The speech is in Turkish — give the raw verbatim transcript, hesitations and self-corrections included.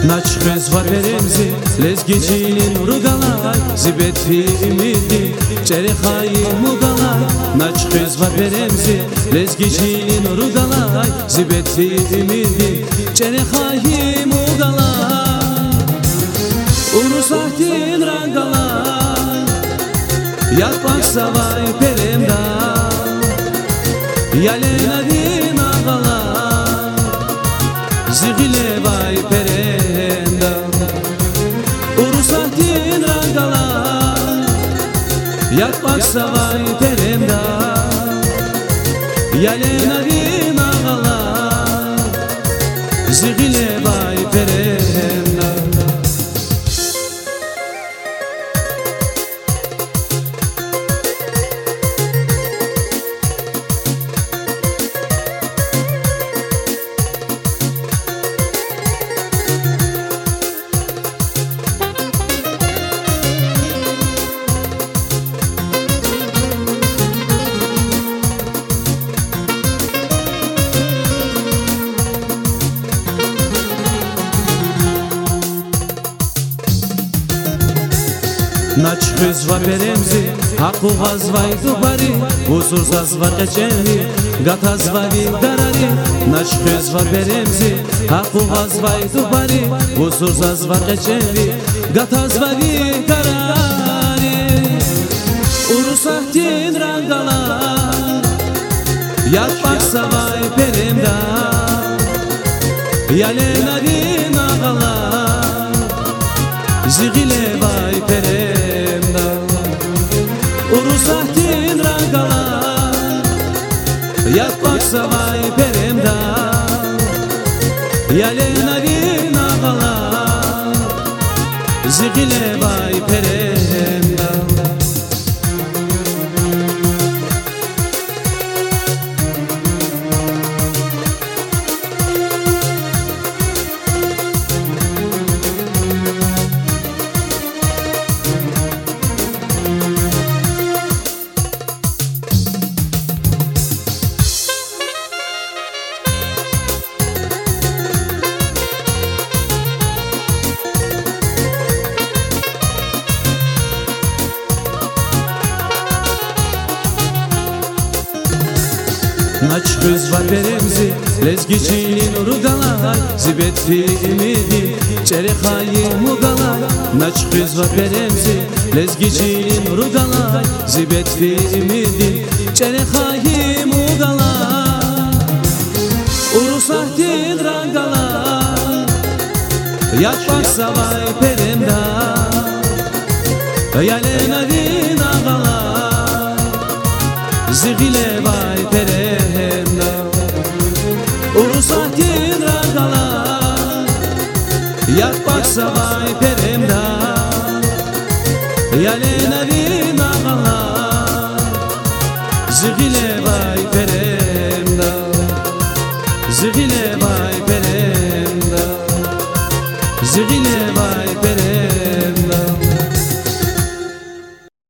Naç kız var beremzi lezgecinin rugalay zibet filmidi çerexayı mugalay. Naç kız var beremzi lezgecinin rugalay zibet filmidi çerexayı mugalay. Urusahtin rangalay yapmak savay peremda yalenadin ağalay zigile vay peremda. Urusahtin rangalay yapmak savay peremda yalenadin ağalay zigile vay peremda. Naç kız var beremzi haku gaz vay dubari huzursaz var geçeni gataz vay darari. Naç kız var beremzi haku gaz vay dubari huzursaz var geçeni gataz vay darari. Urusahtin rangalar yapmak savay peremda yalenadin ağalar zigile vay peremda. Urusahtin rangalar yapmak savay peremda yalenadin ağalar zigile vay peremda. Naç kız var beremzi lezgecinin rugalay zibet filmidi çerexayı mugalay. Naç kız var beremzi lezgecinin rugalay zibet filmidi çerexayı mugalay. Urusahtin rangalay yapmak savay peremda yalenadin ağalay zigile vay peremda. Urusahtin rangalar yapmak savay peremda yalenadin ağalar zigile vay peremda zigile vay peremda zigile